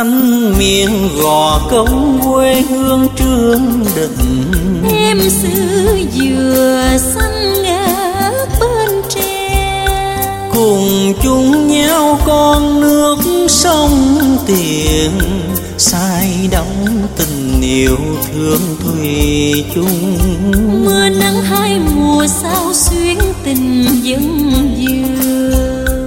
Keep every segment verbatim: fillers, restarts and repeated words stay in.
xanh miền Gò Công quê hương Trương Định. Em xứ dừa xanh ngát bên tre, cùng chung nhau con nước sông Tiền, say đắm tình yêu thương thủy chung. Mưa nắng hai mùa sao xuyến tình dân dừa.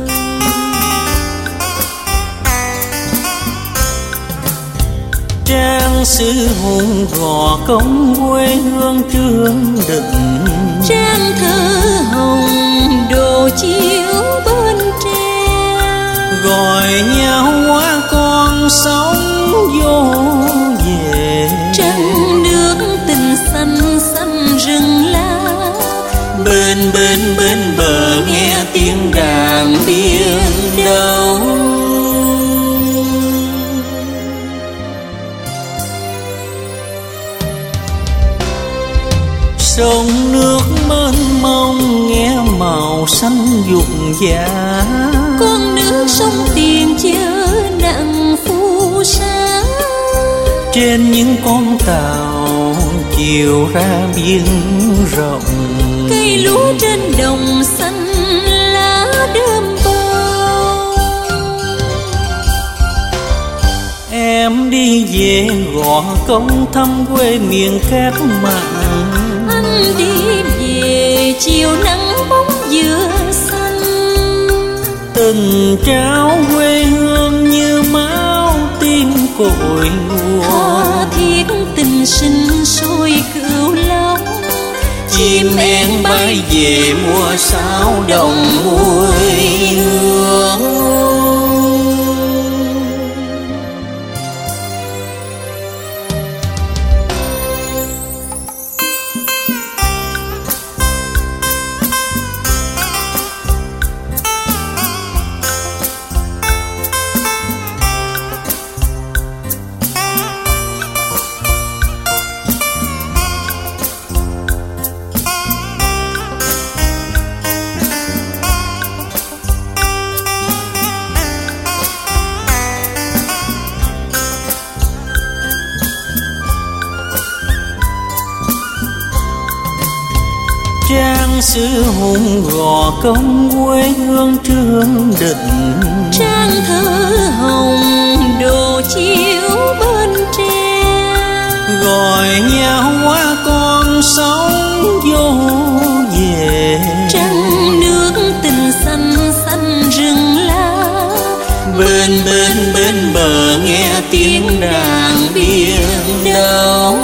Trang sư hùng Gò Công quê hương Trương Định. Trang thơ hồng đồ chiếu bên tre, gọi nhau qua con sóng vô về. trăng nước tình xanh xanh rừng lá, bên bên bên bờ nghe tiếng đàn biển đâu. Sông nước mênh mông nghe màu xanh dục dạ, con nước sông Tiền chớ nặng phù sa. trên những con tàu chiều ra biển rộng, cây lúa trên đồng xanh lá đơm bông. em đi về Gò Công thăm quê miền cát mặn. Anh đi về chiều nắng bóng dừa xanh, tình trao quê hương như máu tim cội nguồn. tha thiết tình sinh sôi cửu long, Chim én bay về mùa sao đồng mùi hương. Trang sư hùng Gò Công quê hương Trương Định. trang thơ hồng đồ chiếu bên tre, gọi nhau qua con sóng vô về. trăng nước tình xanh xanh rừng lá, bên bên bên bờ nghe tiếng đàn biển đâu.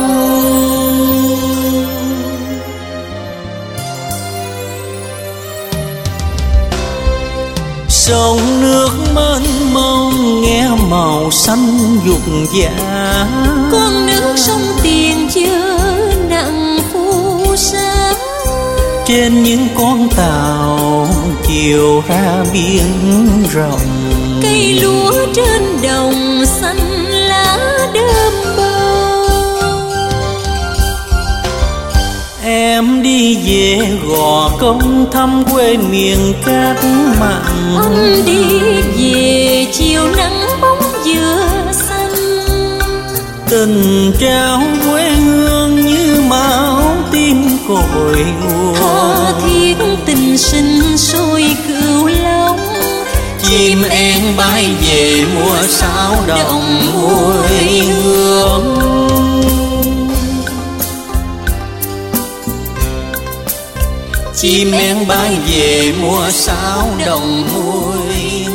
Sông nước mênh mông nghe màu xanh dục dạ, con nước sông Tiền chớ nặng phù sa. trên những con tàu chiều ra biển rộng, cây lúa trên đồng xanh lá đơm bông. em đi về Gò Công thăm quê miền cát mặn. Anh đi về chiều nắng bóng dừa xanh, tình trao quê hương như máu tim cội nguồn. tha thiết tình sinh sôi cửu long, Chim én bay về mùa sao đồng mùi hương. Chim én bay về mùa sao đồng mùi